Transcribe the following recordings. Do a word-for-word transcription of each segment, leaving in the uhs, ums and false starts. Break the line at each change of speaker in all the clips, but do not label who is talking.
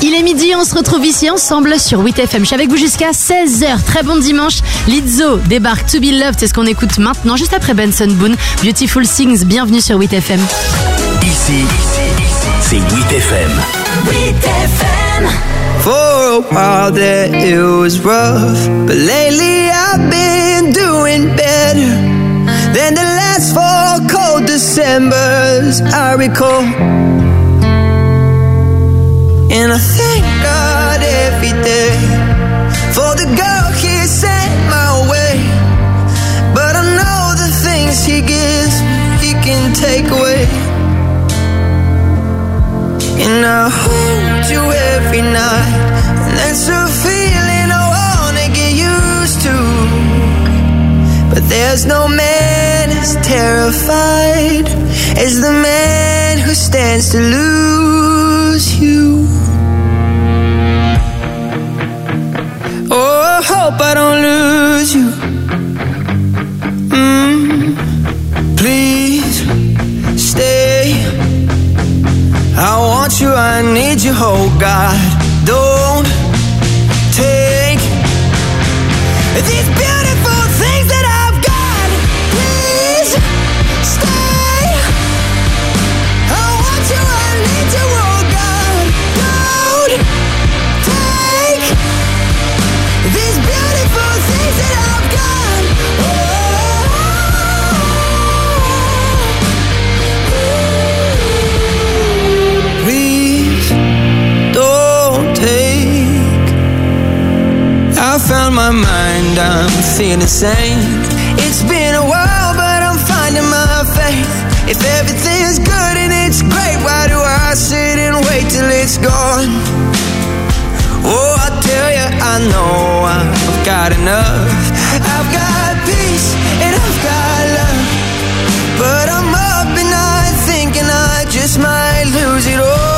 Il est midi, on se retrouve ici ensemble sur huit F M. Je suis avec vous jusqu'à seize heures. Très bon dimanche. Lizzo débarque, To Be Loved, c'est ce qu'on écoute maintenant, juste après Benson Boone. Beautiful Things, bienvenue sur huit F M.
Ici, c'est huit F M.
huit F M.
For a while there it was rough, but lately I've been doing better than the last four cold Decembers I recall. And I thank God every day for the girl He sent my way. But I know the things He gives He can take away. And I hold you every night, and that's a feeling I wanna get used to. But there's no man as terrified as the man who stands to lose you. Oh, I hope I don't lose you. Mm, please stay. I want you, I need you, oh God. Don't take these beautiful things that I've got. Please stay. I want you, I need you, oh God. Don't take these beautiful things that I've got. Oh, please don't take. I found my mind, I'm feeling sane. It's been a while, but I'm finding my faith. If everything's good and it's great, why do I sit and wait till it's gone? Oh, I tell you, I know I've got enough. I've got peace and I've got love, but I'm up at night thinking I just might lose it all.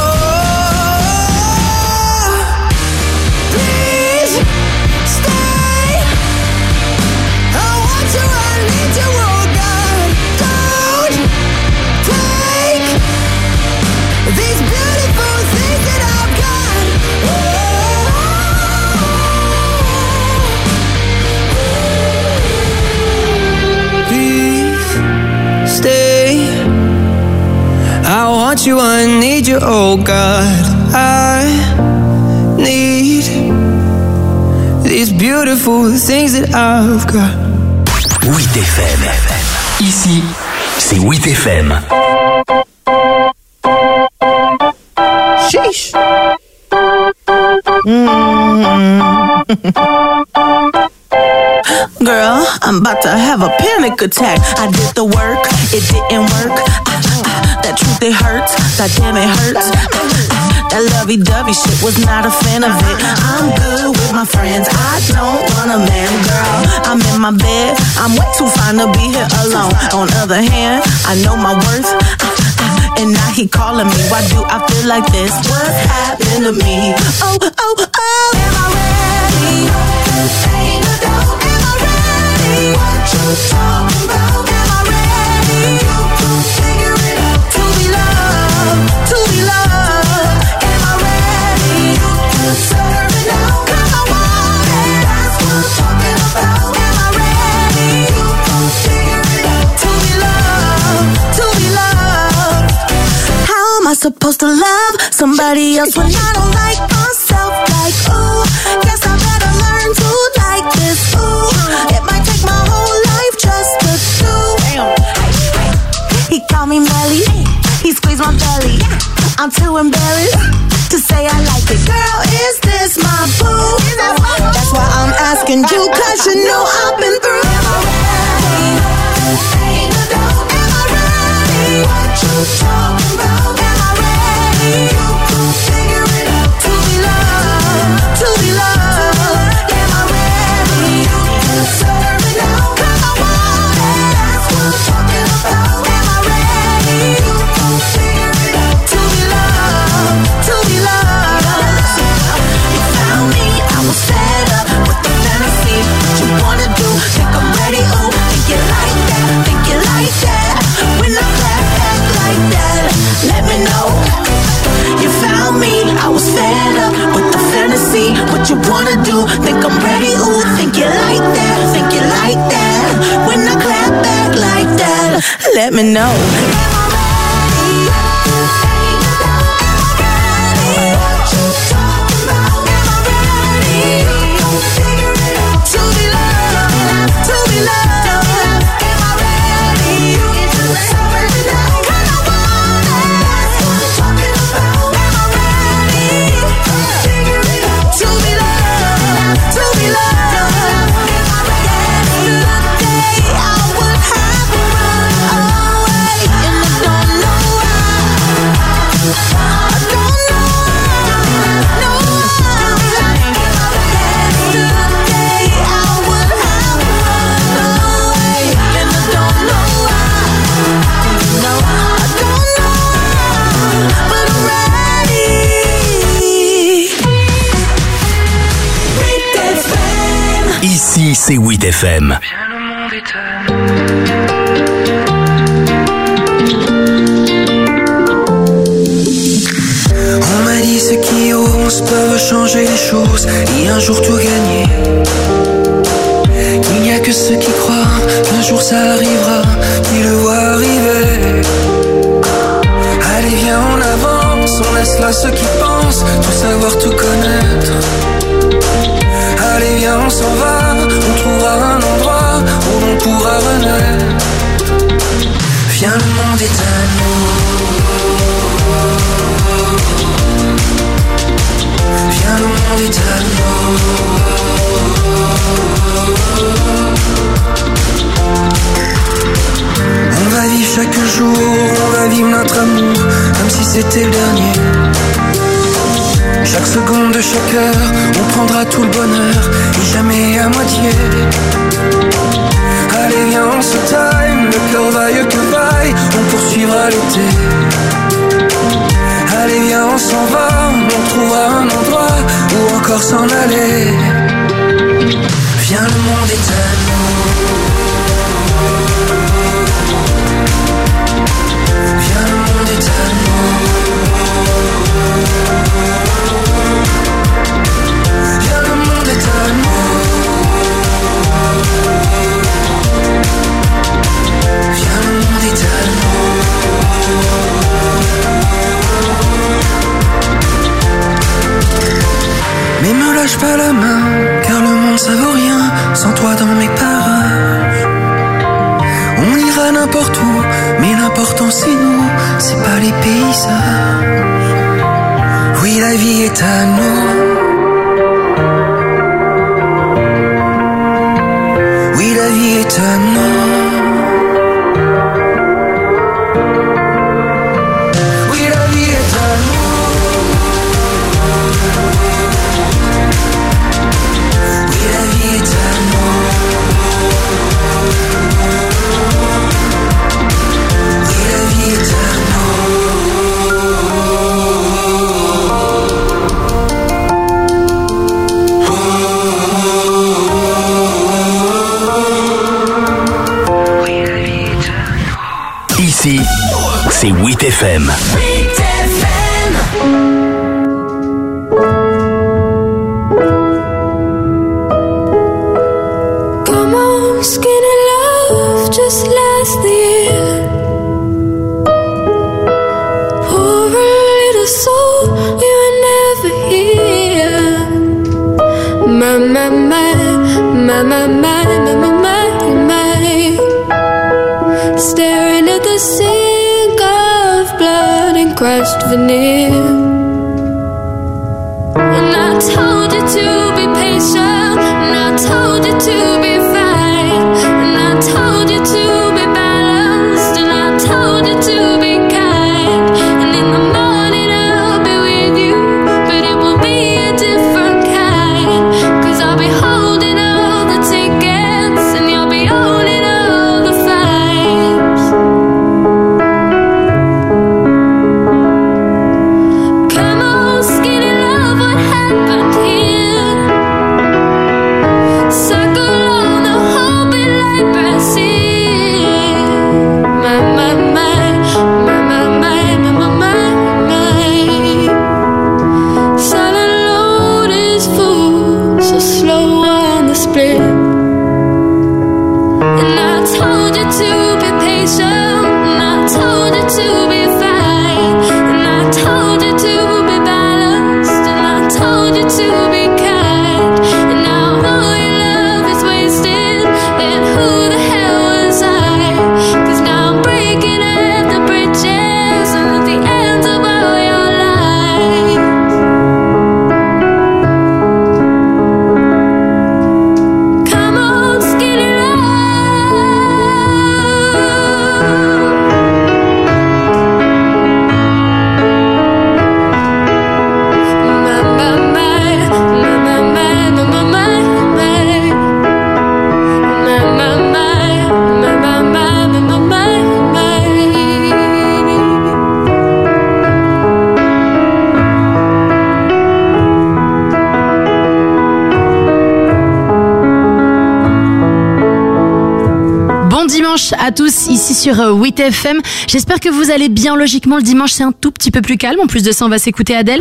Please stay. I want you, I need you, oh God. Don't take these beautiful things that I've got. Please stay. I want you, I need you, oh God. I need these beautiful things that I've got.
huit F M. Ici, c'est huit F M.
Sheesh.
Girl, I'm about to have a panic attack. I did the work, it didn't work. Ah, ah, that truth, it hurts. God damn, it hurts. Ah, that lovey-dovey shit, was not a fan of it. I'm good with my friends, I don't want a man. Girl, I'm in my bed, I'm way too fine to be here alone. On the other hand, I know my worth. Ah, ah, and now he calling me. Why do I feel like this? What happened to me? Oh, oh, oh. Am I ready? Ain't no doubt. Am I ready? What you talking about? Am I ready? You can figure it out. To be loved, to be loved. Am I ready? You can serve it now. 'Cause I want it. That's what I'm talking about. Am I ready? You can figure it out. To be loved, to be loved. How am I supposed to love somebody else when I don't like myself? Like, ooh, guess I better learn to like this. Ooh, it might take my whole life just to do. He called me Melly, he squeezed my belly. I'm too embarrassed to say I like it. Girl, is this my boo? That's why I'm asking you, 'cause you know I've been through. Am I ready? Ain't no doubt. Am I ready? What you talking about? Am I ready? You can figure it out. To be loved, to be loved. Am I ready? You can serve it now. 'Cause I want it. That's what I'm talking about. Am I ready? You can figure it out. To be loved, to be loved. You found me, I was fed up with the fantasy. What you wanna do? fed up with the fantasy. What you wanna do? Think I'm ready? Ooh, think you like that? Think you like that? When I clap back like that, let me know.
Ici, c'est huit F M.
On m'a dit ceux qui osent peuvent changer les choses et un jour tout gagner. Qu'il n'y a que ceux qui croient qu'un jour ça arrivera, qui le voient arriver. Allez viens en avance, on laisse là ceux qui pensent tout savoir, tout connaître. Allez viens on s'en va, on trouvera un endroit où l'on pourra renaître. Viens le monde est à nous. Viens le monde est à nous. On va vivre chaque jour, on va vivre notre amour comme si c'était le dernier. Chaque seconde de chaque heure, on prendra tout le bonheur et jamais à moitié. Allez viens on se time, le cœur vaille que vaille, on poursuivra l'été. Allez viens on s'en va, on trouvera un endroit où encore s'en aller. Viens le monde est à nous. Viens le monde est à nous. Viens le monde est à nous. Viens le monde est à nous. Mais me lâche pas la main, car le monde ça vaut rien sans toi dans mes parages. On ira n'importe où, mais l'important c'est nous, c'est pas les paysages. Oui la vie est à nous. Oui la vie est à nous.
Ici, c'est huit F M.
Come on, skinny love, just last the year. Poor little soul, we were never here. My, my, my, my, my, my, my, my, my, my. Staring at the sink of blood and crushed veneer. And I told you to be patient, and I told you to be fine, and I told you to be balanced, and I told you to be kind. And in the morning I'll be with you, but it will be a different kind. Cause I'll be holding all the tickets, and you'll be owning all the fights. Come on, skinny love, what happened here?
à tous ici sur euh, huit F M. J'espère que vous allez bien. Logiquement, le dimanche c'est un tout petit peu plus calme. En plus de ça, on va s'écouter Adèle.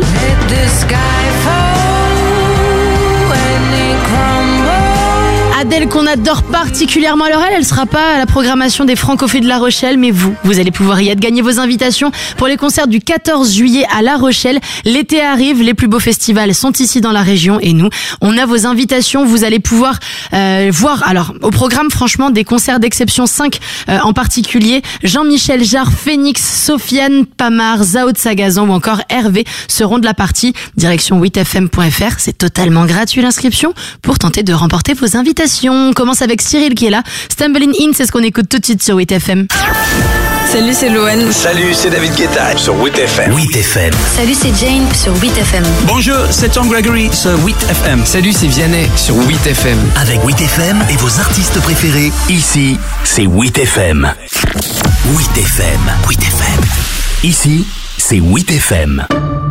Adèle qu'on adore particulièrement. Alors elle, elle sera pas à la programmation des Francophiles de La Rochelle, mais vous, vous allez pouvoir y être. Gagner vos invitations pour les concerts du quatorze juillet à La Rochelle. L'été arrive, les plus beaux festivals sont ici dans la région et nous, on a vos invitations. Vous allez pouvoir euh, voir, alors au programme franchement, des concerts d'exception, cinq euh, en particulier. Jean-Michel Jarre, Phoenix, Sofiane Pamar, Zao de Sagazan ou encore Hervé seront de la partie. Direction huit F M point F R, c'est totalement gratuit l'inscription pour tenter de remporter vos invitations. On commence avec Cyril qui est là. Stumbling In, c'est ce qu'on écoute tout de suite sur huit F M.
Salut, c'est Loane.
Salut, c'est David Guetta sur huit F M. huit F M.
Salut, c'est Jane sur huit F M.
Bonjour, c'est Tom Gregory sur huit F M.
Salut, c'est Vianney sur huit F M.
Avec huit F M et vos artistes préférés, ici, c'est huit F M. huit F M. huit F M. Ici, c'est huit F M.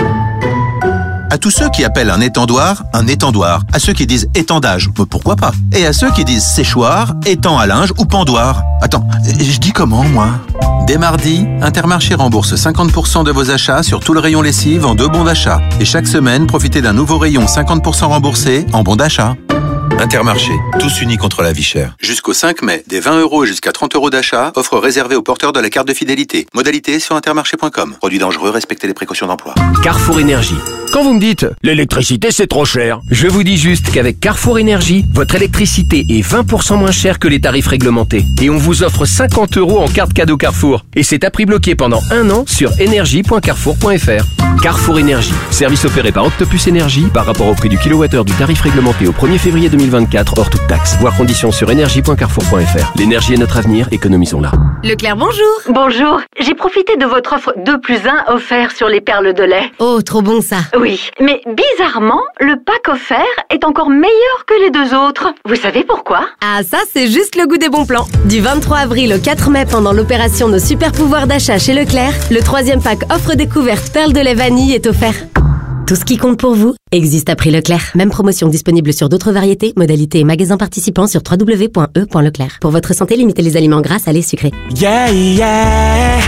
À tous ceux qui appellent un étendoir, un étendoir. À ceux qui disent étendage, pourquoi pas. Et à ceux qui disent séchoir, étang à linge ou pendoir. Attends, je dis comment, moi ? Dès mardi, Intermarché rembourse cinquante pour cent de vos achats sur tout le rayon lessive en deux bons d'achat. Et chaque semaine, profitez d'un nouveau rayon cinquante pour cent remboursé en bons d'achat. Intermarché, tous unis contre la vie chère. Jusqu'au cinq mai, des vingt euros et jusqu'à trente euros d'achat, offre réservée aux porteurs de la carte de fidélité. Modalité sur intermarché point com. Produit dangereux, respectez les précautions d'emploi.
Carrefour Énergie. Quand vous me dites « l'électricité c'est trop cher », je vous dis juste qu'avec Carrefour Énergie, votre électricité est vingt pour cent moins chère que les tarifs réglementés. Et on vous offre cinquante euros en carte cadeau Carrefour. Et c'est à prix bloqué pendant un an sur énergie point carrefour point F R. Carrefour Énergie. Service opéré par Octopus Énergie par rapport au prix du kilowattheure du tarif réglementé au premier février deux mille vingt-quatre hors toute taxe. Voir conditions sur énergie point carrefour point F R. L'énergie est notre avenir, économisons-la.
Leclerc, bonjour.
Bonjour. J'ai profité de votre offre deux plus un offert sur les perles de lait.
Oh, trop bon ça.
Oui, mais bizarrement, le pack offert est encore meilleur que les deux autres. Vous savez pourquoi ?
Ah, ça, c'est juste le goût des bons plans. Du vingt-trois avril au quatre mai, pendant l'opération Nos super pouvoirs d'achat chez Leclerc, le troisième pack offre découverte perles de lait vanille est offert. Tout ce qui compte pour vous existe à prix Leclerc. Même promotion disponible sur d'autres variétés, modalités et magasins participants sur w w w point e point leclerc. Pour votre santé, limitez les aliments gras, salés, sucrés.
Yeah, yeah.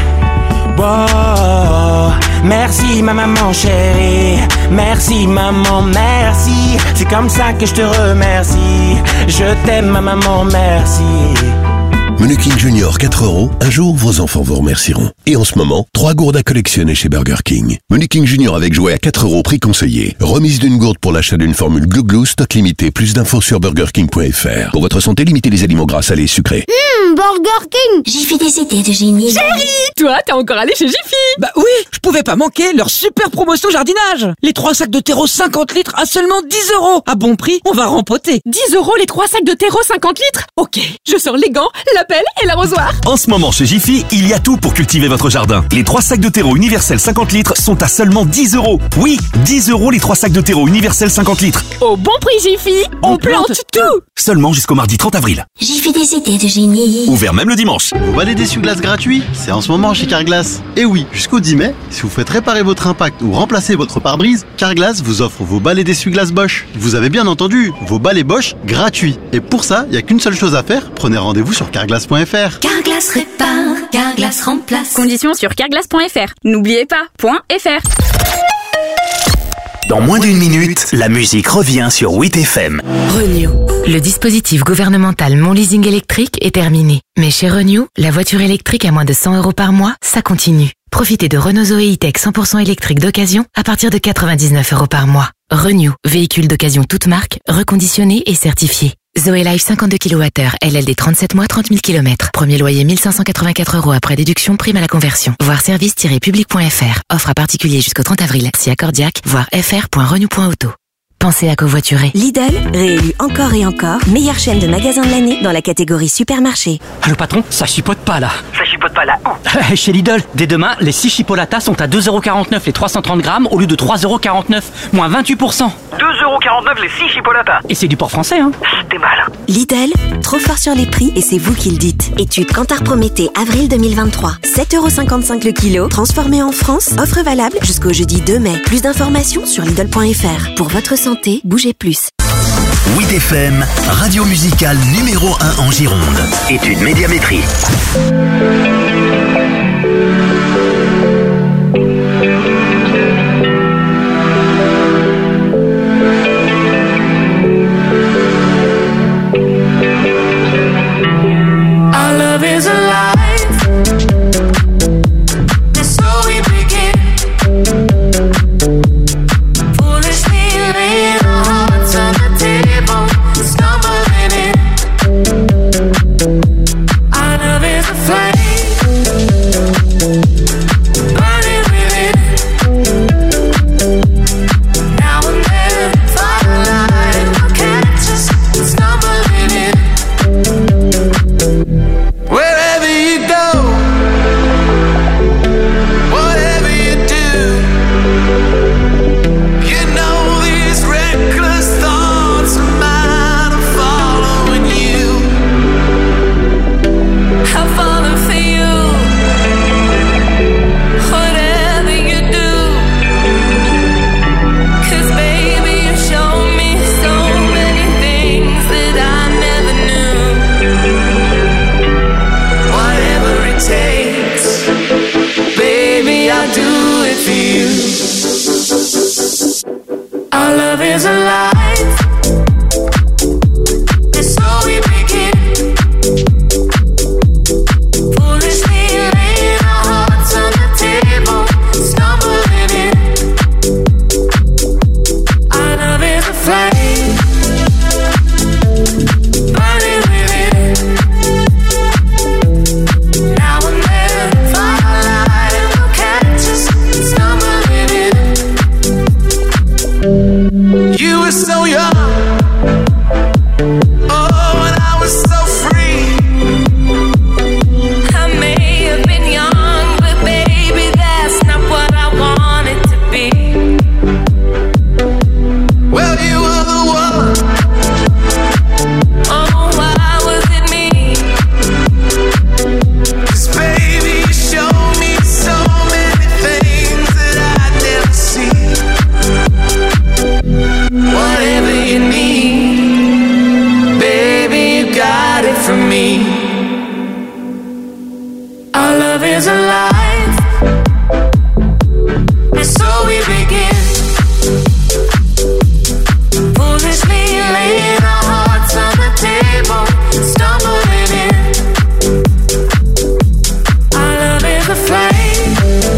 Wow. Merci ma maman chérie. Merci maman, merci. C'est comme ça que je te remercie. Je t'aime ma maman, merci.
Menu King Junior quatre euros, un jour vos enfants vous remercieront. Et en ce moment, trois gourdes à collectionner chez Burger King. Menu King Junior avec jouet à quatre euros, prix conseillé. Remise d'une gourde pour l'achat d'une formule Glou Glou, stock limité. Plus d'infos sur burger king point F R. Pour votre santé, limitez les aliments gras, salés, sucrés.
Hum, Burger King.
J'ai fait des idées de génie.
Chérie, toi, t'es encore allé chez Jiffy?
Bah oui, je pouvais pas manquer leur super promotion jardinage. Les trois sacs de terreau cinquante litres à seulement dix euros. À bon prix, on va rempoter.
dix euros les trois sacs de terreau cinquante litres? Ok, je sors les gants, la pelle et l'arrosoir.
En ce moment, chez Jiffy, il y a tout pour cultiver votre jardin. Les trois sacs de terreau universel cinquante litres sont à seulement dix euros. Oui, dix euros les trois sacs de terreau universel cinquante litres.
Au bon prix Jiffy, on, on plante, plante tout.
Seulement jusqu'au mardi trente avril.
J'ai fait des idées de génie.
Ouvert même le dimanche.
Vos balais d'essuie-glace gratuits, c'est en ce moment chez Carglass. Et oui, jusqu'au dix mai, si vous faites réparer votre impact ou remplacer votre pare-brise, Carglass vous offre vos balais d'essuie-glace Bosch. Vous avez bien entendu, vos balais Bosch gratuits. Et pour ça, il n'y a qu'une seule chose à faire, prenez rendez-vous sur carglass point F R.
Carglass répare, Carglass remplace.
Conditions sur carglass point F R. N'oubliez pas, .fr.
Dans moins d'une minute, la musique revient sur huit F M.
Renew. Le dispositif gouvernemental Mon Leasing électrique est terminé. Mais chez Renew, la voiture électrique à moins de cent euros par mois, ça continue. Profitez de Renault Zoé E-Tech cent pour cent électrique d'occasion à partir de quatre-vingt-dix-neuf euros par mois. Renew, véhicule d'occasion toute marque, reconditionné et certifié. Zoé Life cinquante-deux kilowattheures, L L D trente-sept mois, trente mille kilomètres. Premier loyer mille cinq cent quatre-vingt-quatre euros après déduction, prime à la conversion. Voir service tiret public point F R. Offre à particulier jusqu'au trente avril. Si accordiaque, voir f r point renew point auto. Pensez à covoiturer.
Lidl, réélu encore et encore, meilleure chaîne de magasins de l'année dans la catégorie supermarché.
Allô patron, ça chipote pas là.
Ça chipote pas là où?
Chez Lidl, dès demain, les six chipolatas sont à deux euros quarante-neuf les trois cent trente grammes au lieu de trois euros quarante-neuf, moins vingt-huit pour cent.
deux euros quarante-neuf les six chipolatas.
Et c'est du port français, hein.
T'es mal.
Lidl, trop fort sur les prix et c'est vous qui le dites. Étude Kantar Prométhée, avril deux mille vingt-trois. sept euros cinquante-cinq le kilo, transformé en France, offre valable jusqu'au jeudi deux mai. Plus d'informations sur Lidl point F R. Pour votre santé, bougez plus.
huit F M, radio musicale numéro un en Gironde. Étude médiamétrie.
Our love is alive, and so we begin. Foolishly laying our hearts on the table, stumbling in. Our love is a flame, burning within. Now and then, firelight will catch us, stumbling in. Wherever you go, whatever you do, you know these reckless thoughts of mine are following you. I've fallen for you, whatever you do. 'Cause baby, you show me so many things that I never knew. Whatever it takes, baby, I'll do it for you. Our love is alive, and so we begin. Foolishly laying our hearts on the table, stumbling in. Our love is a flame, burning within. Now and then, firelight will catch us, stumbling in. You were so young, oh, and I was so free. I may have been young, but baby, that's not what I wanted to be. Well, you were the one. Oh, why was it me? 'Cause baby, you showed me so many things that I'd never see. Whatever you need, baby, you got it from me. Our love is alive, and so we begin. Foolishly laying our hearts on the table, stumbling in. Our love is a flame,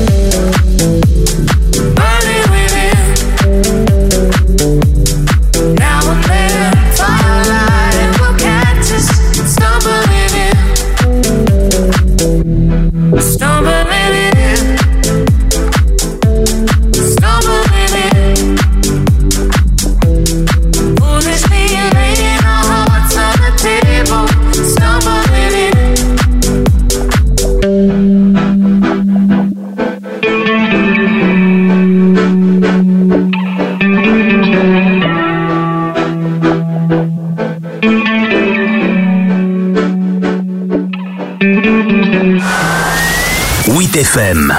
burning within. Now and then, firelight will catch us, stumbling in. Stumbling in. Stumbling in. Foolishly laying our hearts on the table, stumbling in.
huit F M.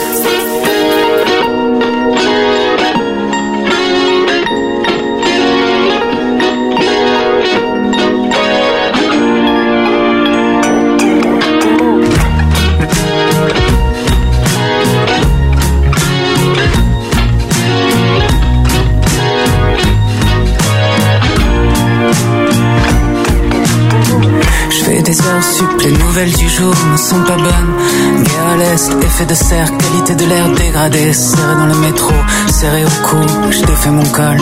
Je fais des heures sup, les nouvelles du jour ne sont pas bonnes. Guerre à l'est, effet de serre, qualité de l'air dégradée. Serré dans le métro, serré au cou, je défais mon col.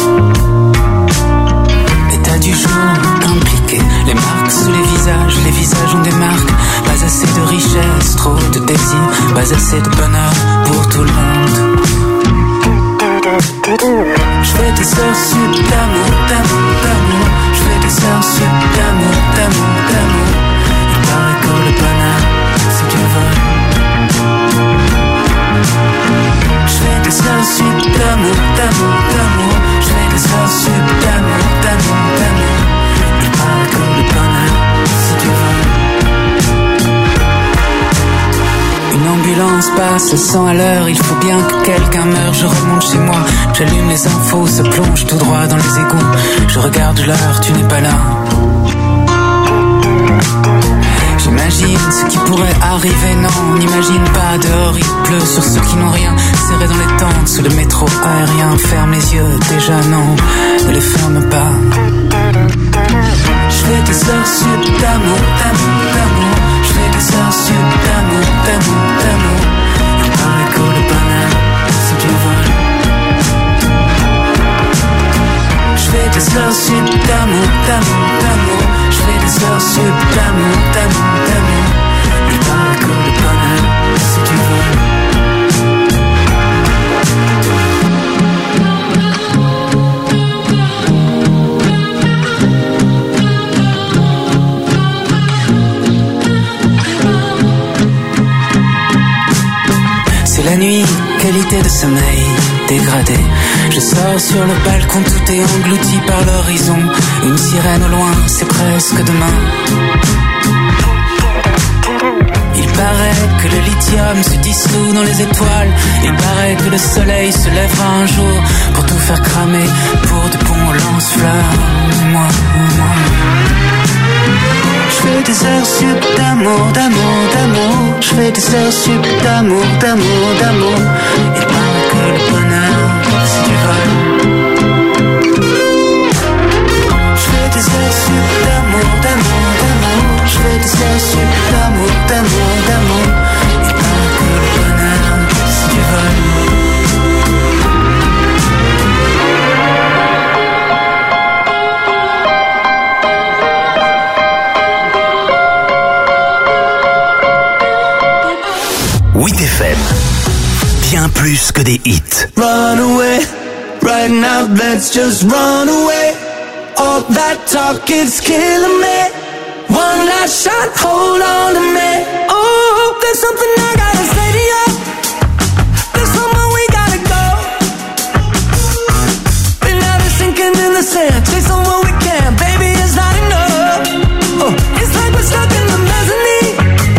État du jour, impliqué. Les marques sous les visages, les visages ont des marques. Pas assez de richesse, trop de désir. Pas assez de bonheur pour tout le monde. Je fais des heures sup d'amour, d'amour, d'amour. Je fais des heures sup d'amour, d'amour, d'amour. Il paraît que le bonheur, c'est du vol. Je fais des heures sup d'amour, d'amour, d'amour. Je fais des heures sup d'amour, d'amour, d'amour. Il paraît que le bonheur, c'est du vol. Une ambulance passe, cent à l'heure, il faut bien que quelqu'un meure. Je remonte chez moi, j'allume les infos, se plonge tout droit dans les égouts. Je regarde l'heure, tu n'es pas là. J'imagine ce qui pourrait arriver, non, on n'imagine pas. Dehors il pleut sur ceux qui n'ont rien, serrés dans les tentes, sous le métro aérien. Ferme les yeux, déjà non, ne les ferme pas. Je fais des heures sup d'amour, d'amour, d'amour. Je fais des heures sup d'amour, d'amour, d'amour. Il paraît que le bonheur, c'est du vol. Je fais des heures sup d'amour, d'amour, d'amour. Je fais des heures sup d'amour, d'amour, d'amour. Il paraît que le bonheur, c'est du vol. C'est la nuit, qualité de sommeil dégradée. Je sors sur le balcon, tout est englouti par l'horizon. Une sirène au loin, c'est presque demain. Il paraît que le lithium se dissout dans les étoiles. Il paraît que le soleil se lèvera un jour pour tout faire cramer, pour de bons lance-flammes. Moi, moi. Je fais des heures sup d'amour, d'amour, d'amour. Je fais des heures sup d'amour, d'amour, d'amour. Il paraît que le bonheur, c'est du vol. Je fais des heures sup d'amour, d'amour, d'amour. Je fais des heures sup d'amour, d'amour, d'amour. Il paraît que le bonheur, c'est du vol.
huit F M, bien plus que des hits.
Run away, right now let's just run away. All that talk is killing me. One last shot, hold on to me. Oh, there's something I gotta say to you. There's somewhere we gotta go. Been out of sinking in the sand, chasing what we can, baby, it's not enough. Oh, it's like we're stuck in the mezzanine.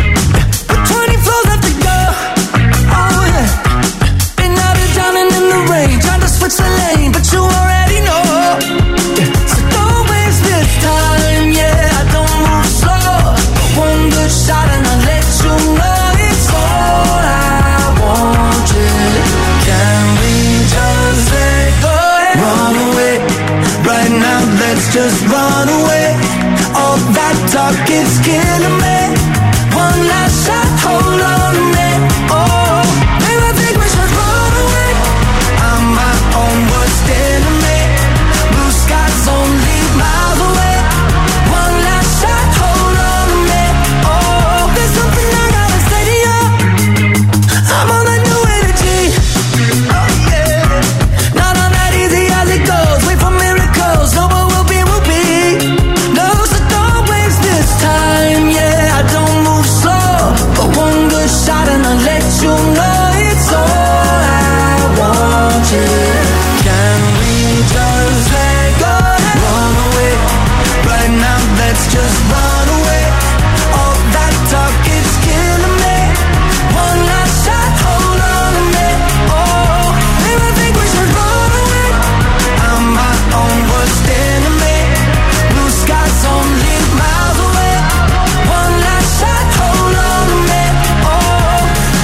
Switch the lane, but you already know. So don't waste this time, yeah. I don't move slow. One good shot and I'll let you know it's all I wanted. Can we just let go and run away? Right now, let's just run away. All that talk is killing me. One last shot, hold on to me. Oh, baby, I think we should run away. I'm my own worst enemy. Blue skies only miles away. One last shot, hold on to me. Oh, there's something I gotta say to you. I'm on that new energy. Oh yeah. Not on that easy as it goes. Wait for miracles. No, what will be, will be. No, so don't waste this time. Yeah, I don't move slow. But one good shot and I'll let you know it's all I wanted. Can we just let go and run away? Right now, let's just run away. All that talk is killing me. One last shot, hold on to me. Oh, baby, I think we should run away. I'm my own worst enemy. Blue skies only miles away. One last shot, hold on to me. Oh.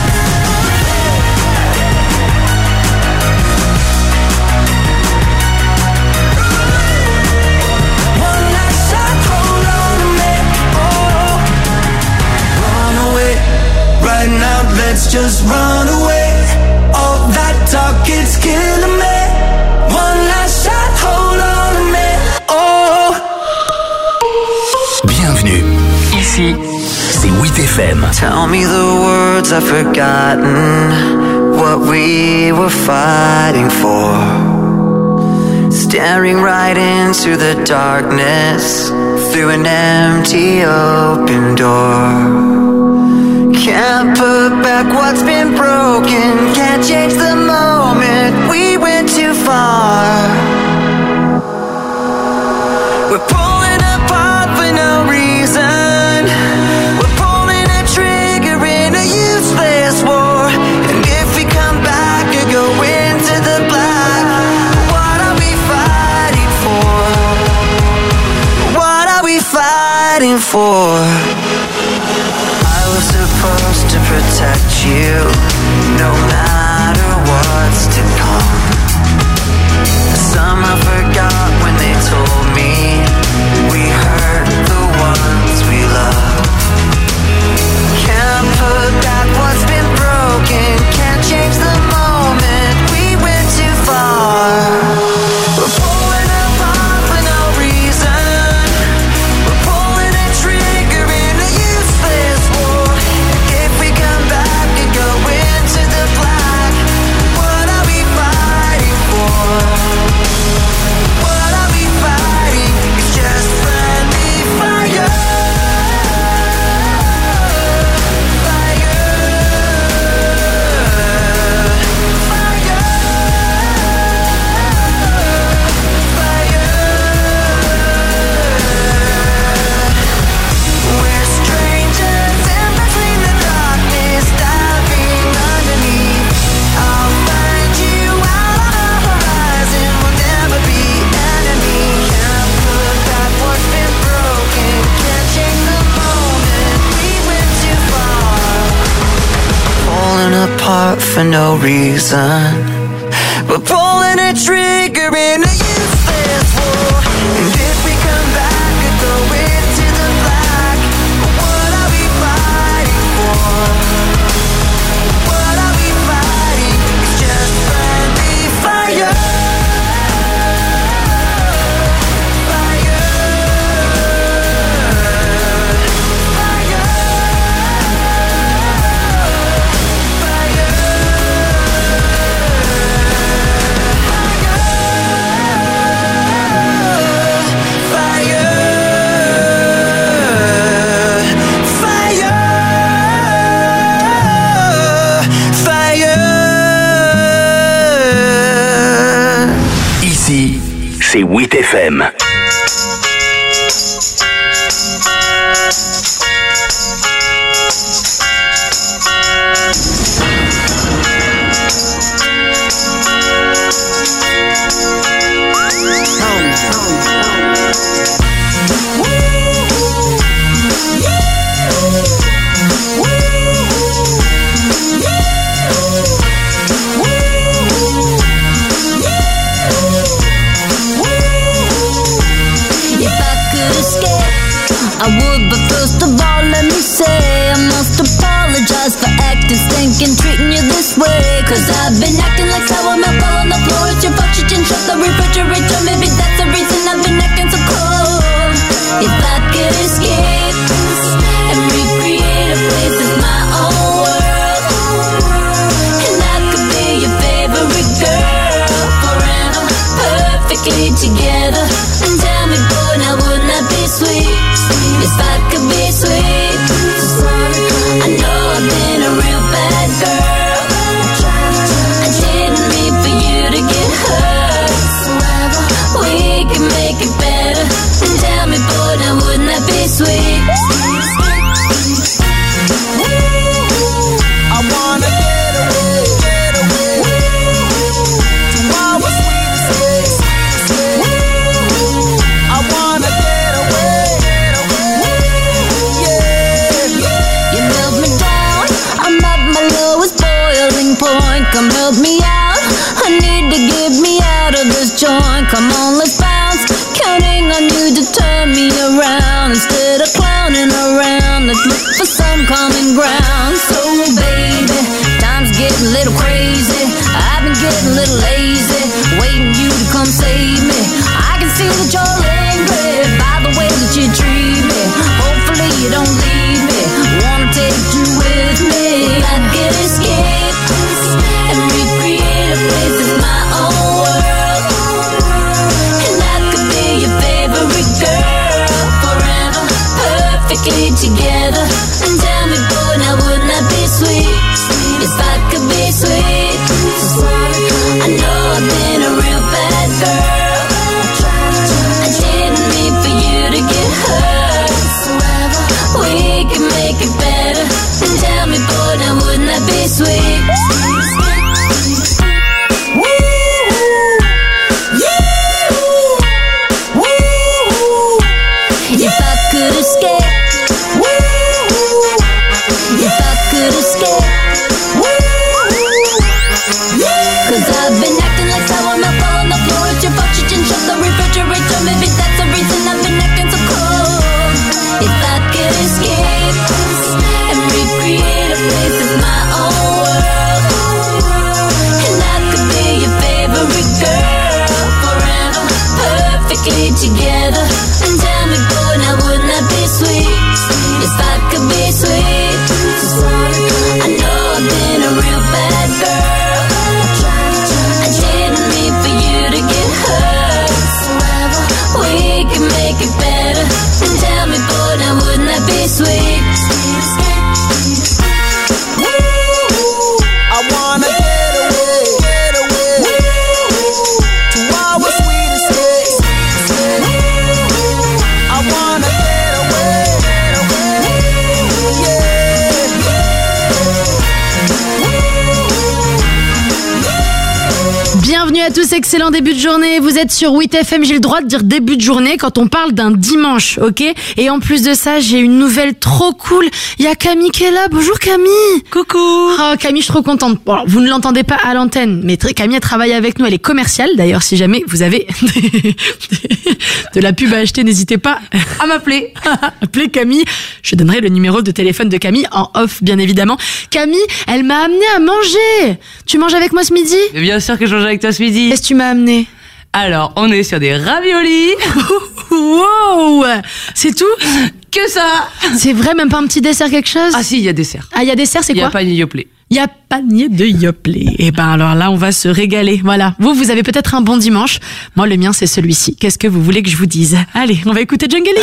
One last shot, hold on to me. Oh, run away. Right now, let's just run away. All that talk is killing me. One last shot, hold on to me. Oh.
Bienvenue, ici, c'est huit F M.
Tell me the words I've forgotten, what we were fighting for. Staring right into the darkness, through an empty open door. Can't put back what's been broken, can't change the moment, we went too far. We're pulling apart for no reason. We're pulling a trigger in a useless war. falling for. I was supposed to protect you, no matter what's to come. Somehow forgot when they told me we hurt the ones we love. Can't put back what's been broken, can't change the moment we went too far. We're pulling apart for no reason. We're pulling a trigger in a useless war. If we come back and go into the black, what are we fighting for? What are we fighting? It's just friendly fire. Apart for no reason. We're pulling a trigger in a useless war. And if we come back and go into the black, what are we fighting for? What are we fighting? It's just friendly fire.
C'est huit F M.
I would, but first of all, let me say I must apologize for acting stinking, treating you this way. Cause I've been acting like sour milk all on the floor. It's your fault, you didn't shut the refrigerator. Maybe that's the reason I've been acting so cold. If I could escape and recreate a place that's my own world, and I could be your favorite girl forever, perfectly together. And tell me, boy, now wouldn't that be sweet? If I could be sweet, I know I've been a real bad girl. I didn't mean for you to get hurt. We can make it better. And tell me, boy, now wouldn't that be sweet?
I wanna get away, get away to our sweetest days. I wanna get away, get away, yeah, yeah.
You melt me down, I'm at my lowest boiling point. Come help me out, I need to get me out of this joint. Come on, let's bounce, counting on you to turn me around. Instead of clowning around, let's look for some common ground. So baby, time's getting a little crazy. I've been getting a little lazy, waiting you to come save me. I can see that you're angry by the way that you treat me. Hopefully you don't leave me, wanna take you with me. If I could escape and recreate a place that's my own world, and I perfectly together. And tell me, boy, now wouldn't that be sweet? If I could be sweet. I know I've been a real bad girl. I didn't mean for you to get hurt. We can make it better. And tell me, boy, now wouldn't that be sweet?
I wanna get away, get away to our sweet escape. I wanna get away, get away, yeah.
Bienvenue à tous, excellent début de journée. Vous êtes sur huit F M, j'ai le droit de dire début de journée quand on parle d'un dimanche, ok? Et en plus de ça, j'ai une nouvelle trop cool. Il y a Camille qui est là. Bonjour Camille.
Coucou.
Oh Camille, je suis trop contente. Bon, alors, vous ne l'entendez pas à l'antenne, mais Camille elle travaille avec nous, elle est commerciale. D'ailleurs, si jamais vous avez de la pub à acheter, n'hésitez pas à m'appeler. Appelez Camille. Je donnerai le numéro de téléphone de Camille en off, bien évidemment. Camille, elle m'a amené à manger. Tu manges avec moi ce midi?
Et bien sûr que je mange avec toi ce midi.
Qu'est-ce que tu m'as amené?
Alors, on est sur des raviolis.
Wow! C'est tout?
Que ça?
C'est vrai, même pas un petit dessert, quelque chose?
Ah si, il y a dessert.
Ah, il y a dessert, c'est
Il y
quoi?
a panier yoplait.
Il y a panier de yoplait. Et ben alors là, on va se régaler. Voilà. Vous, vous avez peut-être un bon dimanche. Moi, le mien, c'est celui-ci. Qu'est-ce que vous voulez que je vous dise? Allez, on va écouter Djungeli.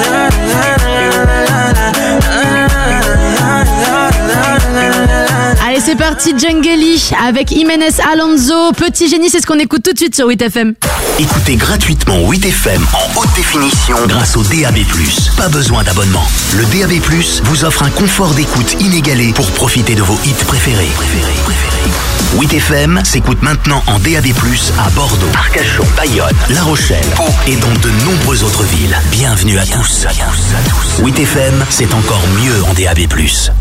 Allez, c'est parti, Djungeli avec Jiménez Alonso. Petit génie, c'est ce qu'on écoute tout de suite sur huit F M.
Écoutez gratuitement huit F M en haute définition grâce au D A B plus. Pas besoin d'abonnement. Le D A B plus vous offre un confort d'écoute inégalé pour profiter de vos hits préférés. préférés, préférés. huit F M s'écoute maintenant en D A B plus à Bordeaux, Arcachon, Bayonne, La Rochelle, Pau et dans de nombreuses autres villes. Bienvenue à tous. huit F M, c'est encore mieux en D A B plus.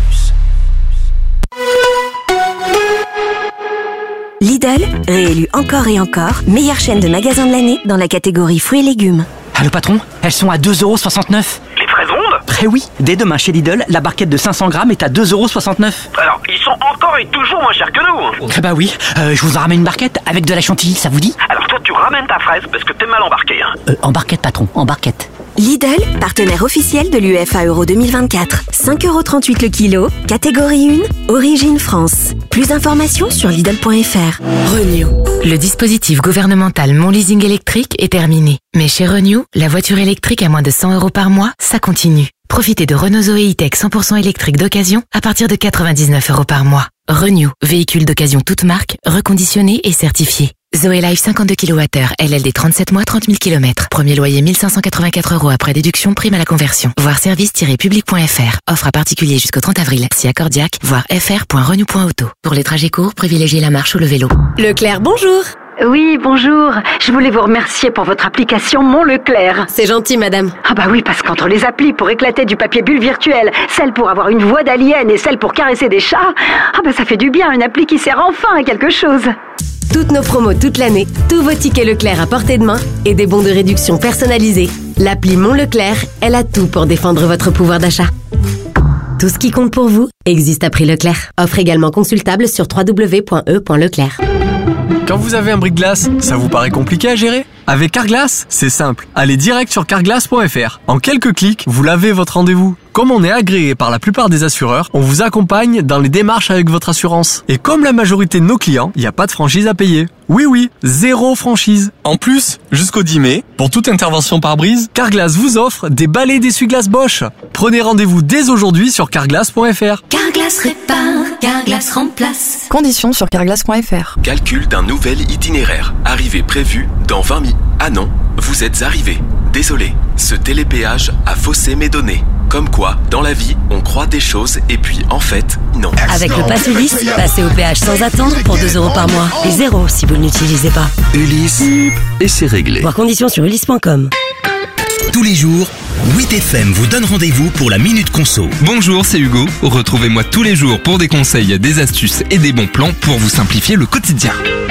Lidl, réélu encore et encore, meilleure chaîne de magasins de l'année dans la catégorie fruits et légumes.
Ah, le patron, elles sont à deux euros soixante-neuf.
Les fraises rondes?
Eh oui, dès demain chez Lidl, la barquette de cinq cents grammes est à deux euros soixante-neuf.
Alors, ils sont encore et toujours moins chers que nous.
Ah bah oui, euh, je vous en ramène une barquette avec de la chantilly, ça vous dit?
Alors toi, tu ramènes ta fraise parce que t'es mal embarqué, hein.
Euh, en barquette, patron, en barquette.
Lidl, partenaire officiel de l'U F A Euro deux mille vingt-quatre. cinq euros trente-huit le kilo, catégorie un, origine France. Plus d'informations sur Lidl point F R.
Renew. Le dispositif gouvernemental Mon Leasing électrique est terminé. Mais chez Renew, la voiture électrique à moins de cent euros par mois, ça continue. Profitez de Renault Zoé E-Tech cent pour cent électrique d'occasion à partir de quatre-vingt-dix-neuf euros par mois. Renew, véhicule d'occasion toute marque, reconditionné et certifié. Zoé Life cinquante-deux kilowattheures, L L D trente-sept mois, trente mille kilomètres. Premier loyer mille cinq cent quatre-vingt-quatre euros après déduction, prime à la conversion. Voir service tiret public point F R. Offre à particulier jusqu'au trente avril. Si accordiaque, voir f r point renew point auto. Pour les trajets courts, privilégiez la marche ou le vélo.
Leclerc, bonjour.
Oui, bonjour. Je voulais vous remercier pour votre application Mon Leclerc.
C'est gentil, madame.
Ah bah oui, parce qu'entre les applis pour éclater du papier bulle virtuel, celle pour avoir une voix d'alien et celle pour caresser des chats, ah bah ça fait du bien, une appli qui sert enfin à quelque chose.
Toutes nos promos toute l'année, tous vos tickets Leclerc à portée de main et des bons de réduction personnalisés. L'appli Mon Leclerc, elle a tout pour défendre votre pouvoir d'achat. Tout ce qui compte pour vous existe à prix Leclerc. Offre également consultable sur w w w point e point leclerc.
Quand vous avez un bris-de-glace, ça vous paraît compliqué à gérer? Avec Carglass, c'est simple. Allez direct sur carglass point F R. En quelques clics, vous lavez votre rendez-vous. Comme on est agréé par la plupart des assureurs, on vous accompagne dans les démarches avec votre assurance. Et comme la majorité de nos clients, il n'y a pas de franchise à payer. Oui oui, zéro franchise.
En plus, jusqu'au dix mai, pour toute intervention par brise,
Carglass vous offre des balais d'essuie-glace Bosch. Prenez rendez-vous dès aujourd'hui sur carglass point F R.
Carglass répare, Carglass remplace.
Conditions sur carglass point F R.
Calcul d'un nouvel itinéraire. Arrivée prévue dans vingt minutes. Ah non, vous êtes arrivé. Désolé, ce télépéage a faussé mes données. Comme quoi, dans la vie, on croit des choses et puis en fait, non.
Avec le pass Ulysse, passez au péage sans attendre pour deux euros par mois. Et zéro si vous ne l'utilisez pas.
Ulysse, et c'est réglé.
Voir conditions sur ulysse point com.
Tous les jours, huit F M vous donne rendez-vous pour la Minute Conso.
Bonjour, c'est Hugo. Retrouvez-moi tous les jours pour des conseils, des astuces et des bons plans pour vous simplifier le quotidien.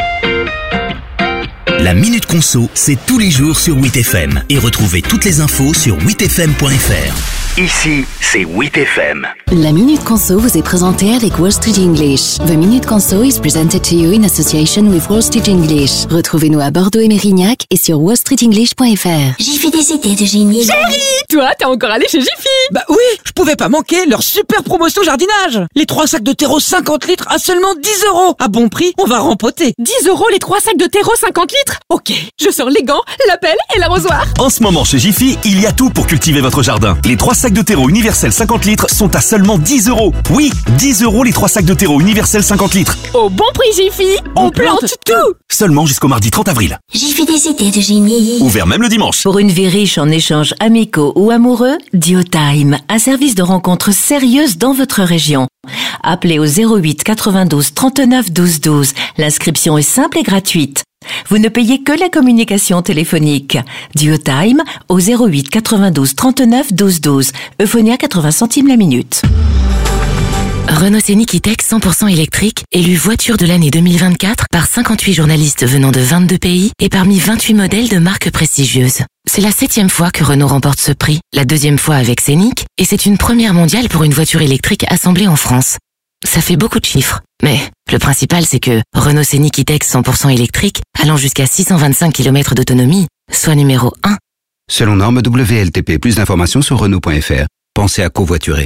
La Minute Conso, c'est tous les jours sur huit F M. Et retrouvez toutes les infos sur huit f m point F R. Ici, c'est huit F M.
La Minute Conso vous est présentée avec Wall Street English. The Minute Conso is presented to you in association with Wall Street English. Retrouvez-nous à Bordeaux et Mérignac et sur wall street english point f r.
J'ai fait des idées de génie.
Chérie, toi, t'es encore allé chez Jiffy?
Bah oui, je pouvais pas manquer leur super promotion jardinage. Les trois sacs de terreau cinquante litres à seulement dix euros. À bon prix, on va rempoter.
dix euros les trois sacs de terreau cinquante litres? Ok, je sors les gants, la pelle et l'arrosoir.
En ce moment chez Jiffy, il y a tout pour cultiver votre jardin. Les trois sacs de terreau universel cinquante litres sont à seulement dix euros. Oui, dix euros les trois sacs de terreau universel cinquante litres.
Au bon prix Jiffy, on, on plante, plante tout.
Seulement jusqu'au mardi trente avril.
J'ai fait des idées de génie.
Ouvert même le dimanche.
Pour une vie riche en échanges amicaux ou amoureux, Diotime, un service de rencontres sérieuses dans votre région. Appelez au zéro huit quatre-vingt-douze trente-neuf douze douze. L'inscription est simple et gratuite. Vous ne payez que la communication téléphonique. Diotime au zéro huit quatre-vingt-douze trente-neuf douze douze. Euphonia quatre-vingts centimes la minute.
Renault Scénic E-Tech cent pour cent électrique, élu voiture de l'année deux mille vingt-quatre par cinquante-huit journalistes venant de vingt-deux pays et parmi vingt-huit modèles de marques prestigieuses. C'est la septième fois que Renault remporte ce prix, la deuxième fois avec Scénic, et c'est une première mondiale pour une voiture électrique assemblée en France. Ça fait beaucoup de chiffres, mais le principal c'est que Renault Scénic E-Tech cent pour cent électrique, allant jusqu'à six cent vingt-cinq kilomètres d'autonomie, soit numéro un.
Selon norme W L T P, plus d'informations sur Renault point F R. Pensez à covoiturer.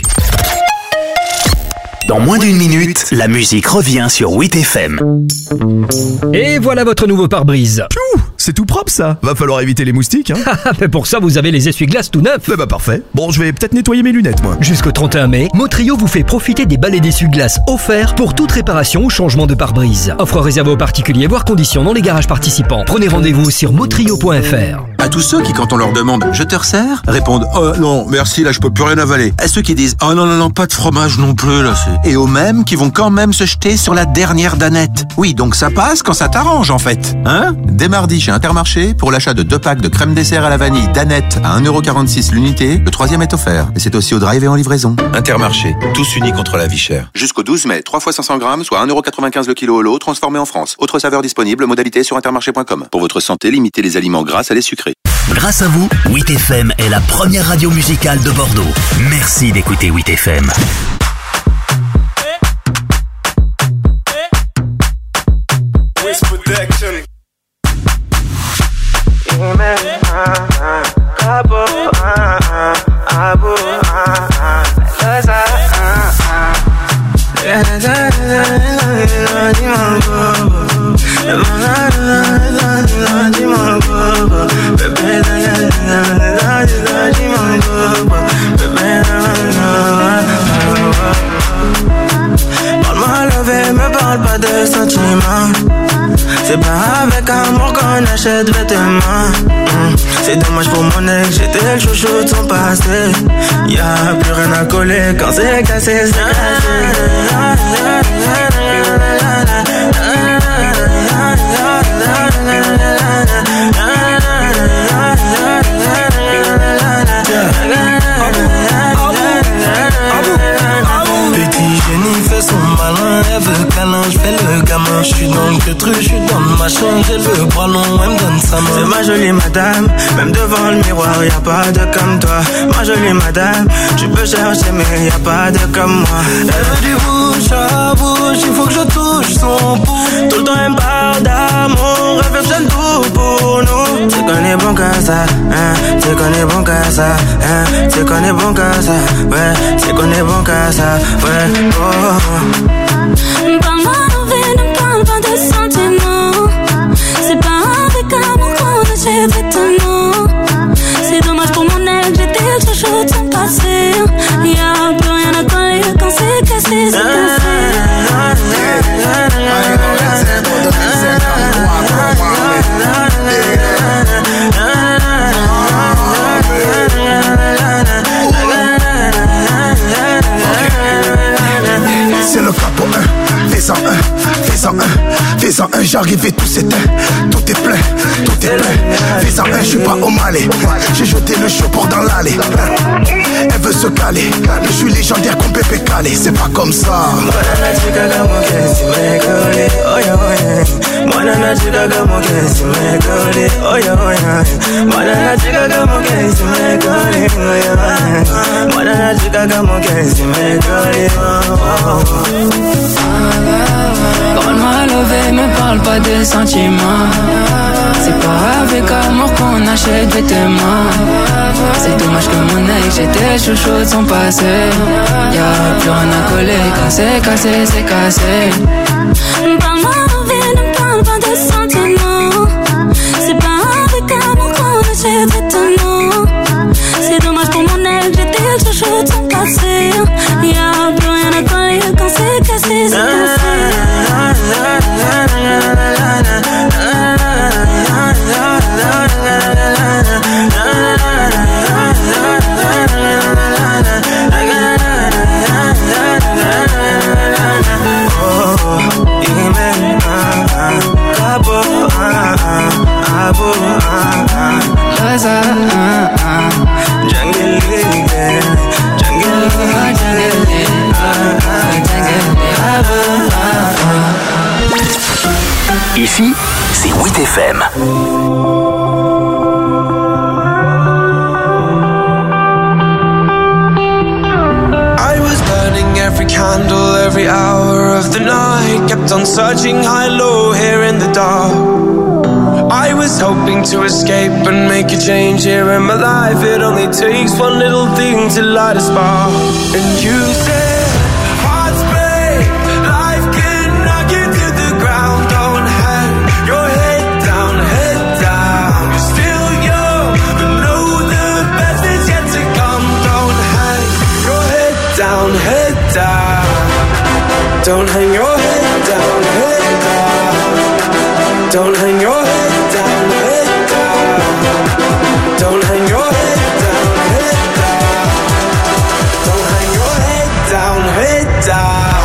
Dans moins d'une minute, la musique revient sur huit F M.
Et voilà votre nouveau pare-brise.
Piou, c'est tout propre ça. Va falloir éviter les moustiques, hein.
Mais pour ça, vous avez les essuie-glaces tout neufs.
Bah, bah parfait. Bon, je vais peut-être nettoyer mes lunettes, moi.
Jusqu'au trente et un mai, Motrio vous fait profiter des balais d'essuie-glaces offerts pour toute réparation ou changement de pare-brise. Offre réservée aux particuliers, voire conditions dans les garages participants. Prenez rendez-vous sur motrio point f r.
À tous ceux qui, quand on leur demande « Je te resserre ?» répondent « Oh non, merci, là je peux plus rien avaler ». À ceux qui disent « Oh non, non, non, pas de fromage non plus, là c'est... » Et aux mêmes qui vont quand même se jeter sur la dernière danette. Oui, donc ça passe quand ça t'arrange en fait. Hein ? Dès mardi chez Intermarché, pour l'achat de deux packs de crème dessert à la vanille danette à un euro quarante-six l'unité, le troisième est offert. Et c'est aussi au drive et en livraison. Intermarché, tous unis contre la vie chère. Jusqu'au douze mai, trois fois cinq cents grammes, soit un euro quatre-vingt-quinze le kilo au lot, transformé en France. Autre saveur disponible, modalité sur intermarché point com. Pour votre santé, limitez les aliments gras à les sucrés.
Grâce à vous, huit F M est la première radio musicale de Bordeaux. Merci d'écouter huit F M.
Parle-moi levé, me parle pas de sentiments. C'est pas avec amour qu'on achète vêtements. mmh. C'est dommage pour mon ex, j'étais le chouchou de son passé. Y'a plus rien à coller quand c'est cassé, c'est cassé. Petit génie fait son malin, elle veut câlin, je fais le gamin. Je suis dans le queutru, je suis dans le machin, j'ai le bras long, elle me donne sa main. C'est ma jolie madame, même devant le miroir, y'a pas de comme toi. Ma jolie madame, tu peux chercher mais y'a pas de comme moi. Elle veut du bouche à bouche, il faut que je touche son pouce. Tout le temps elle me parle d'amour, elle fait tout pour nous. Tu connais bon qu'à ça, hein, tu connais bon qu'à ça, hein, tu connais bon qu'à ça, ouais, tu connais bon qu'à ça, ouais, oh.
Parle-moi d'envie, ne parle pas de sentiments. C'est pas avec amour qu'on achète vêtements. C'est dommage pour mon ex, j'étais le chouchou de son passé. Y'a plus rien à coller quand c'est cassé, c'est cassé.
C'est le capot un, fais-en un, fais-en un, fais-en un, j'arrive et tout s'éteint, tout est plein, tout est plein. Fils à un, je suis pas au Malais. J'ai jeté le show pour dans l'allée. Elle veut se caler. Je suis légendaire comme Pépé Calé. C'est pas comme ça.
Quand m'a levé, me parle pas de sentiments. C'est pas avec amour qu'on achète vêtements. C'est dommage que mon ex, j'étais chouchou de son passé. Y'a plus rien à coller, quand c'est cassé, c'est cassé.
Parle-moi de vie, ne parle pas de sentiments. C'est pas avec amour qu'on achète vêtements. C'est dommage pour mon ex, j'étais le chouchou de son passé. Y'a plus rien à coller, quand c'est cassé, c'est cassé.
Ici, c'est huit F M.
I was burning every candle, every hour of the night. Kept on searching high, low, here in the dark. I was hoping to escape and make a change here in my life. It only takes one little thing to light a spark. And you said, hearts break, life can knock you to the ground. Don't hang your head down, head down. You're still young, but know the best is yet to come. Don't hang your head down, head down. Don't hang your head down, head down. Don't hang your head down, head down. Don't hang your head down, head down. Don't hang your head down, head down.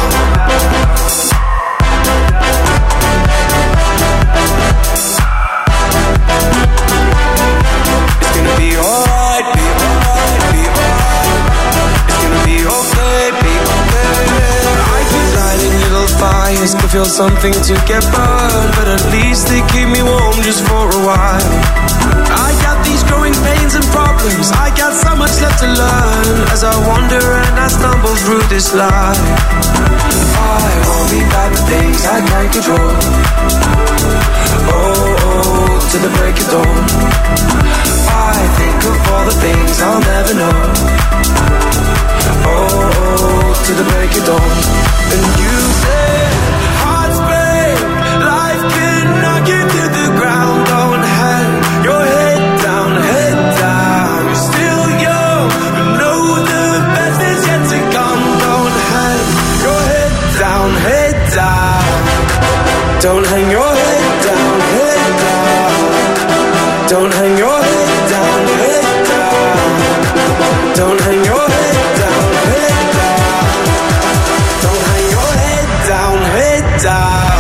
It's gonna be alright, be alright, be alright. It's gonna be okay, be okay. I keep lighting little fires, can feel something to get burned, but at least they keep me warm just for a while. I got these growing pains and problems, I got so much left to learn as I wander and I stumble through this life. I won't be back to things I can't control. Oh, oh, to the break of dawn. I think of all the things I'll never know. Oh, oh, to the break of dawn. And you said, hearts break, life can knock you to the ground. Don't hang your head down, head down. You're still young, but know the best is yet to come. Don't hang your head down, head down. Don't hang your head down, head down. Don't hang your head down, head down. Don't hang your head down, head down. Don't hang your head down, head down.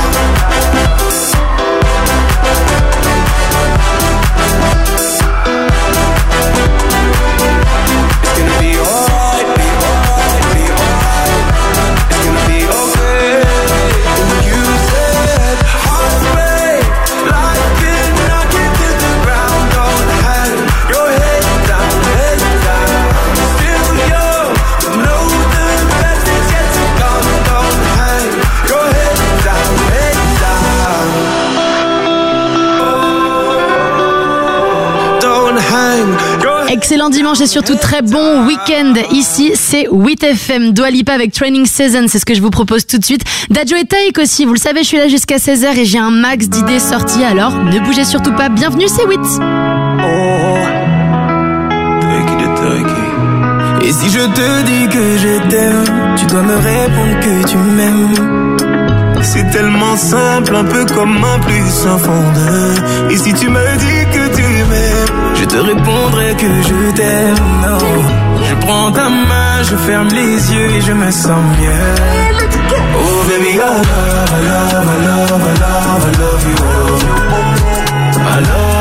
It's gonna be alright, be alright, be alright. It's gonna be okay. And you said, hearts break, life can knock you to the ground. Don't hang your head down, head down. Still young, but know the best is yet to come. Don't hang your head down, head down. Don't hang your head.
Excellent dimanche et surtout très bon week-end. Ici, c'est huit F M. Dua Lipa avec Training Season, c'est ce que je vous propose tout de suite. Dadjo et Taïk aussi, vous le savez, je suis là jusqu'à seize heures et j'ai un max d'idées sorties, alors ne bougez surtout pas. Bienvenue, c'est huit.
Et si je te dis que je t'aime, tu dois me répondre que tu m'aimes. C'est tellement simple, un peu comme un plus un fondeur. Et si tu me dis que tu m'aimes, je te répondrai que je t'aime. Non, je prends ta main, je ferme les yeux et je me sens mieux. Oh baby, I love, I love, I love, I love, I love you. I love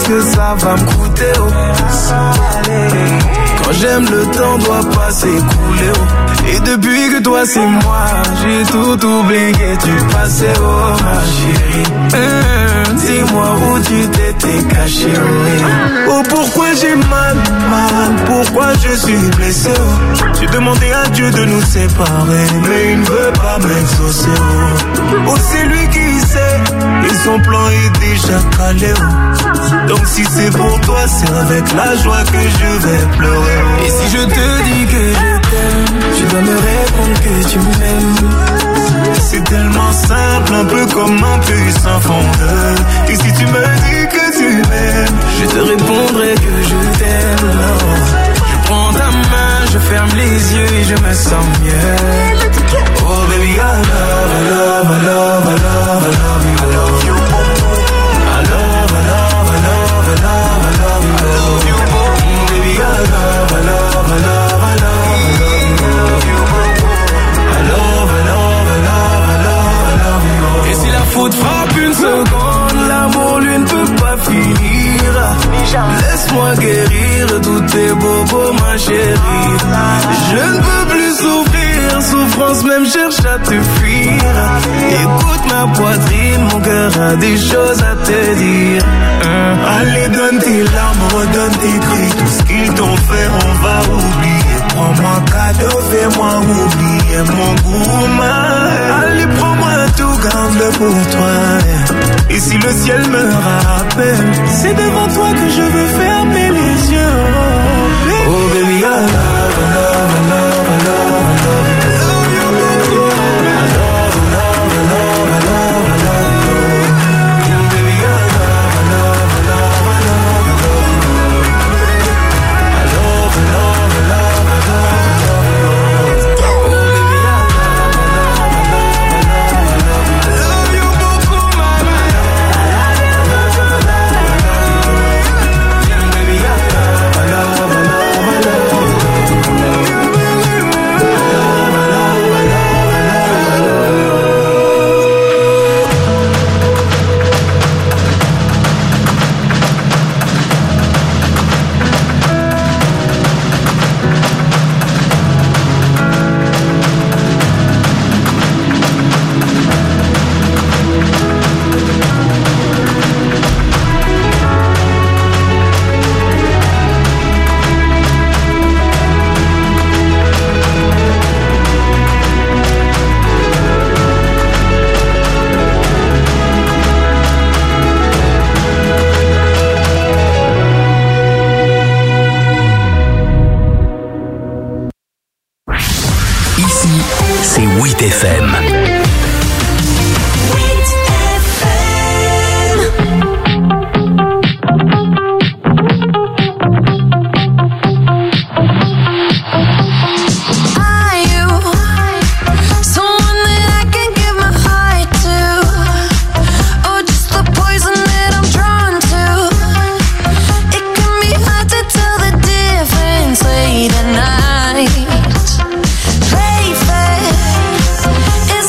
que ça va me coûter, oh. Quand j'aime, le temps doit pas s'écouler, oh. Et depuis que toi c'est moi, j'ai tout oublié, tu passais, oh ma chérie. Mmh, dis-moi où tu t'étais caché, oh. Oh, pourquoi j'ai mal, mal, pourquoi je suis blessé, oh. J'ai demandé à Dieu de nous séparer, mais il ne veut pas m'exaucer, oh. Oh, c'est lui qui sait, et son plan est déjà calé, oh. Donc si c'est pour toi, c'est avec la joie que je vais pleurer, oh. Et si je te dis que je t'aime, tu dois me répondre que tu m'aimes. C'est tellement simple, un peu comme un puissant fondeur. Et si tu me dis que tu m'aimes, je te répondrai que je t'aime. Je prends ta main, je ferme les yeux et je me sens mieux. Oh baby, I love, I love, I love, I love, I love you, I love you. I love, I love, I love, I love, I love you, I love you. Baby, I love, I love, I love, I love. Et si la faute frappe une seconde, l'amour lui ne peut pas finir. Laisse-moi guérir tous tes bobos, ma chérie. Je ne peux plus souffrir, souffrance même cherche à te fuir. Écoute ma poitrine, mon cœur a des choses à te dire. Allez, donne tes larmes, redonne tes cris. Tout ce qu'ils t'ont fait, on va oublier. Prends-moi cadeau, fais-moi oublier mon gourmand. Allez, prends-moi tout, garde-le pour toi. Et si le ciel me rappelle, c'est devant toi que je veux fermer les yeux. Oh baby, I love, I love, I love, I love, I love you.
F M.
Is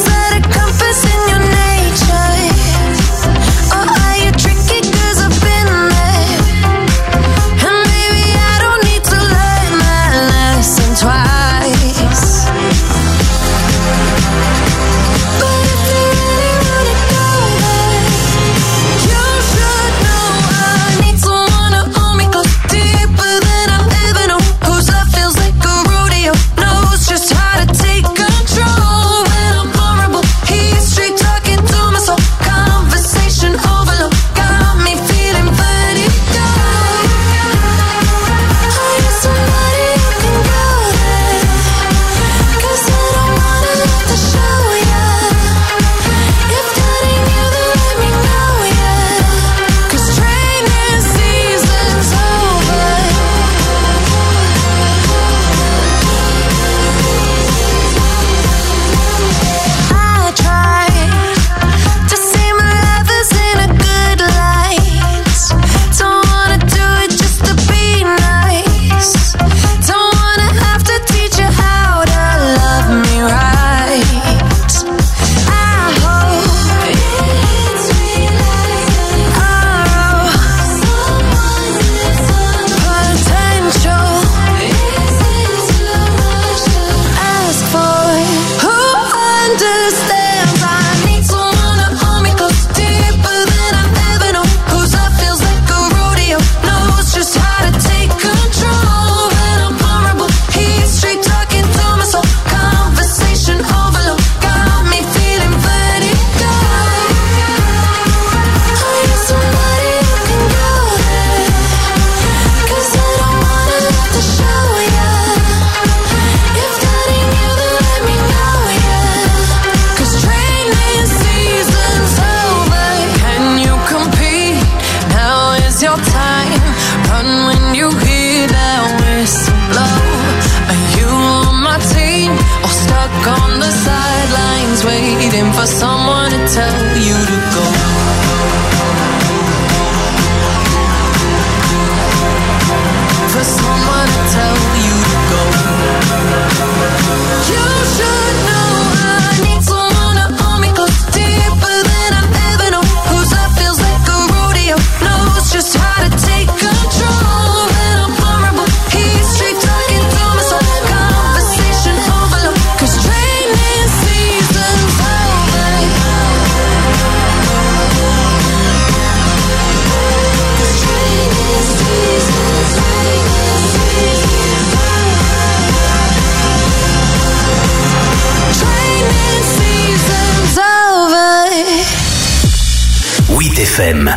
F M.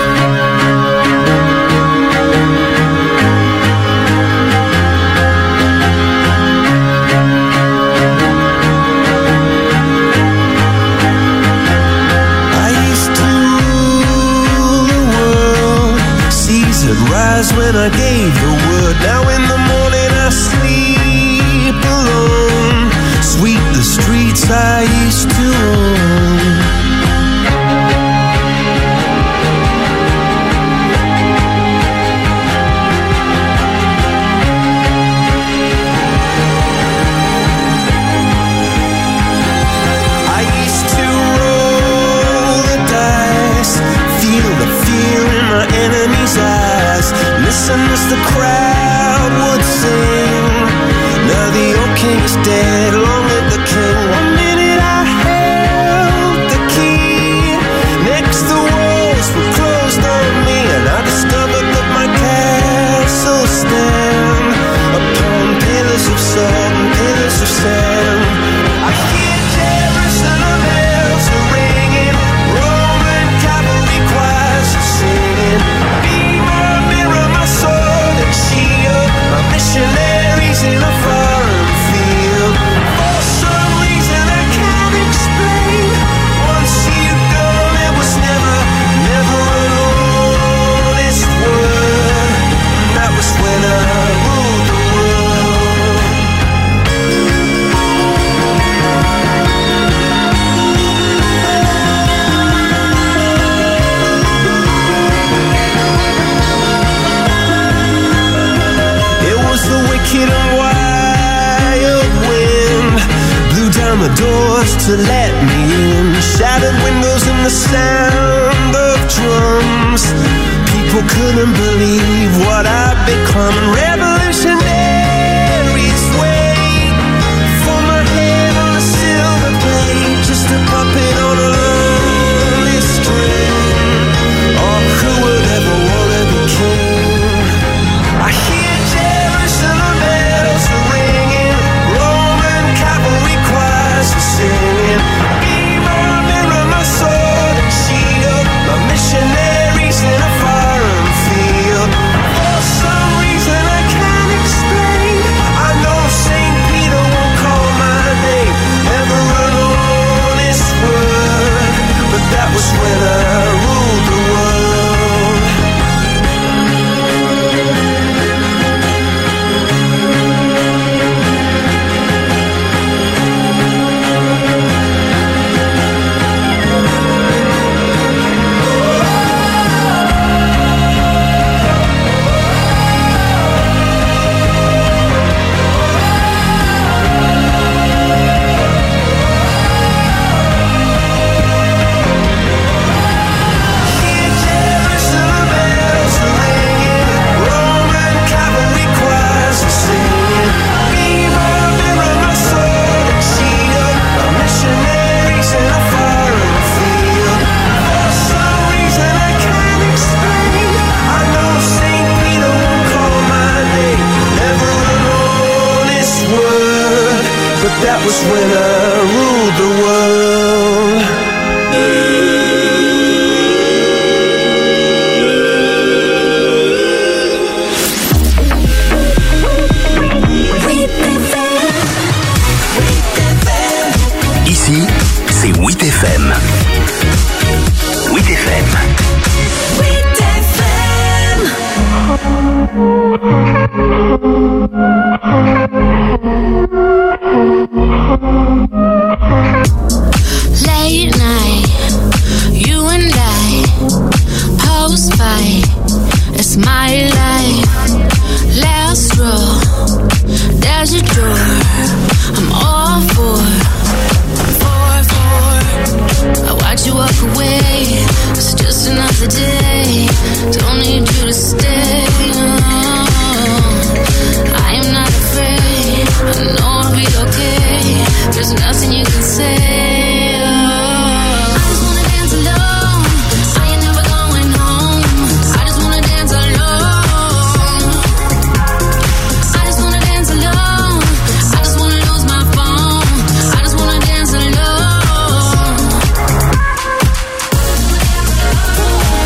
Rise when I gave the word. Now in the morning I sleep alone. Sweep the streets I used to own. I used to roll the dice, feel the fear in my enemy's eyes. Listen as the crowd would sing. Now the old king is dead, long live the king. One minute I held the key. Next the walls were closed on me, and I discovered that my castle stand upon pillars of salt and pillars of sand. I hear Jerusalem bells are ringing, Roman cavalry choirs are singing. Be my mirror, my sword and shield, my missionaries in a foreign field. For some reason I can't explain, once you've gone there was never, never an honest word. And that was when I ruled the world. It was the wicked and wild wind, blew down the doors to let me in. Shattered windows and the sound of drums. People couldn't believe what I'd become. Revolutionaries wait for my head on a silver plate, just a puppet on a lonely string. Oh, who would ever wanna be king? I hear Jerusalem bells are ringing, Roman cavalry choirs are singing. Be my mirror, my sword and shield, my missionaries in a foreign field. For some reason I can't explain, I know Saint Peter won't call my name, never an honest word. But that was when I ruled the world. Hear Jerusalem bells are ringing, Roman cavalry choirs are singing. Be my mirror, my sword and shield, my missionaries in a foreign field. For some reason I can't explain, I know Saint Peter won't call my name, never an honest word. But that was when I ruled the world.
Ici, c'est huit F M. huit F M.
Late night, you and I, post fight, it's my life. Last row, there's a door, I'm all for, for, for. I watch you walk away, it's just another day, don't need you to stay. I am not afraid, I know I'll be okay, there's nothing you can say. I just wanna dance alone, I ain't never going home. I just wanna dance alone. I just wanna dance alone, I just wanna lose my phone. I just wanna dance alone.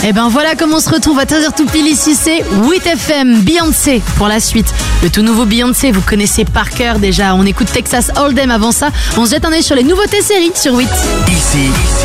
Et ben voilà comment on se retrouve à treize heures tout pile ici, c'est huit F M, Beyoncé pour la suite. Le tout nouveau Beyoncé, vous connaissez par cœur déjà. On écoute Texas Hold'em avant ça. On se jette un œil sur les nouveautés séries sur huit.
Ici,